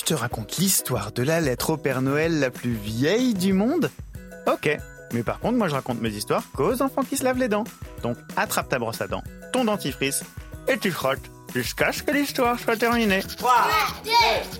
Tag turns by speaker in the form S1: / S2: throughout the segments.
S1: te raconte l'histoire de la lettre au Père Noël la plus vieille du monde? Ok, mais par contre, moi je raconte mes histoires qu'aux enfants qui se lavent les dents. Donc attrape ta brosse à dents, ton dentifrice, et tu frottes jusqu'à ce que l'histoire soit terminée.
S2: 3, 2,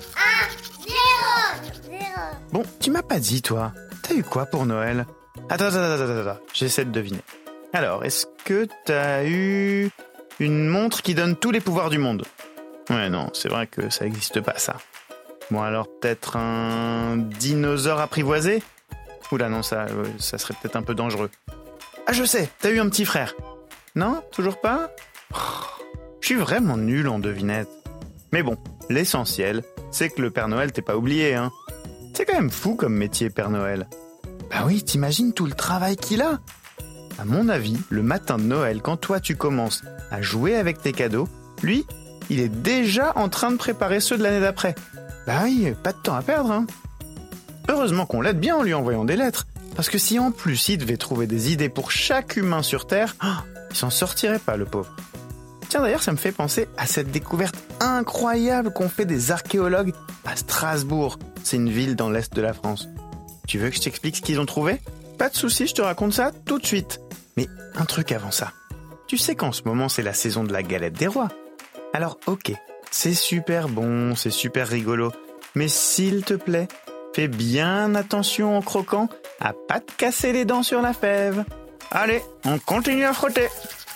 S2: 1, 0.
S1: Bon, tu m'as pas dit, toi. T'as eu quoi pour Noël? Attends, j'essaie de deviner. Alors, est-ce que t'as eu une montre qui donne tous les pouvoirs du monde? Ouais, non, c'est vrai que ça n'existe pas, ça. Bon, alors peut-être un dinosaure apprivoisé? Oula, non, ça serait peut-être un peu dangereux. Ah, je sais, t'as eu un petit frère. Non, toujours pas? Je suis vraiment nul en devinette. Mais bon, l'essentiel, c'est que le Père Noël t'ait pas oublié, hein. C'est quand même fou comme métier, Père Noël. Bah oui, t'imagines tout le travail qu'il a? À mon avis, le matin de Noël, quand toi tu commences à jouer avec tes cadeaux, lui, il est déjà en train de préparer ceux de l'année d'après. Bah oui, pas de temps à perdre, hein. Heureusement qu'on l'aide bien en lui envoyant des lettres, parce que si en plus il devait trouver des idées pour chaque humain sur Terre, il s'en sortirait pas, le pauvre. Tiens, d'ailleurs, ça me fait penser à cette découverte incroyable qu'ont fait des archéologues à Strasbourg. C'est une ville dans l'est de la France. Tu veux que je t'explique ce qu'ils ont trouvé? Pas de souci, je te raconte ça tout de suite. Mais un truc avant ça. Tu sais qu'en ce moment, c'est la saison de la galette des rois. Alors, ok, c'est super bon, c'est super rigolo. Mais s'il te plaît, fais bien attention en croquant à pas te casser les dents sur la fève. Allez, on continue à frotter.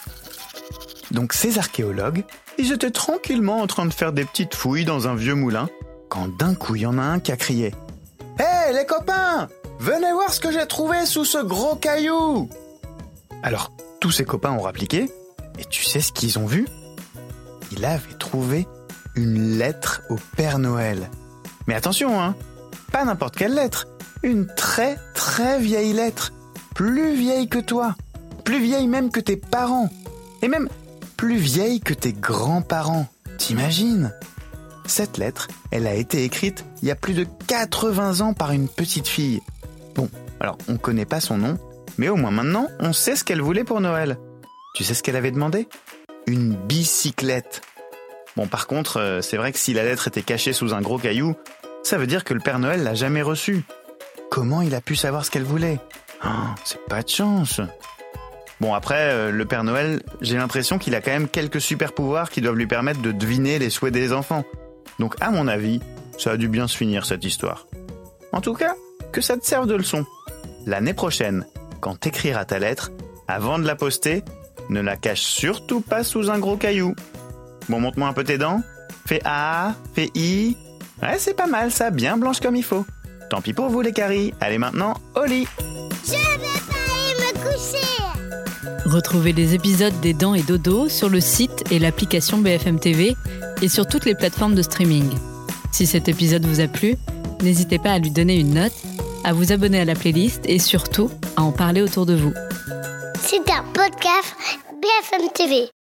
S1: Donc ces archéologues, ils étaient tranquillement en train de faire des petites fouilles dans un vieux moulin, quand d'un coup il y en a un qui a crié « Hé les copains, venez voir ce que j'ai trouvé sous ce gros caillou !» Alors tous ses copains ont rappliqué, et tu sais ce qu'ils ont vu? Il avait trouvé une lettre au Père Noël. Mais attention, hein, pas n'importe quelle lettre, une très très vieille lettre, plus vieille que toi, plus vieille même que tes parents, et même plus vieille que tes grands-parents. T'imagines? Cette lettre, elle a été écrite il y a plus de 80 ans par une petite fille. Bon, alors on connaît pas son nom, mais au moins maintenant, on sait ce qu'elle voulait pour Noël. Tu sais ce qu'elle avait demandé? Une bicyclette. Bon, par contre, c'est vrai que si la lettre était cachée sous un gros caillou, ça veut dire que le Père Noël l'a jamais reçue. Comment il a pu savoir ce qu'elle voulait? C'est pas de chance. Bon, après, le Père Noël, j'ai l'impression qu'il a quand même quelques super pouvoirs qui doivent lui permettre de deviner les souhaits des enfants. Donc, à mon avis, ça a dû bien se finir, cette histoire. En tout cas, que ça te serve de leçon. L'année prochaine, quand t'écriras ta lettre, avant de la poster, ne la cache surtout pas sous un gros caillou. Bon, montre-moi un peu tes dents. Fais A, fais I. Ouais, c'est pas mal, ça, bien blanche comme il faut. Tant pis pour vous, les caries. Allez maintenant, au lit.
S2: Je vais pas aller me coucher.
S3: Retrouvez les épisodes des Dents et Dodo sur le site et l'application BFM TV et sur toutes les plateformes de streaming. Si cet épisode vous a plu, n'hésitez pas à lui donner une note, à vous abonner à la playlist et surtout à en parler autour de vous.
S2: C'est un podcast BFM TV.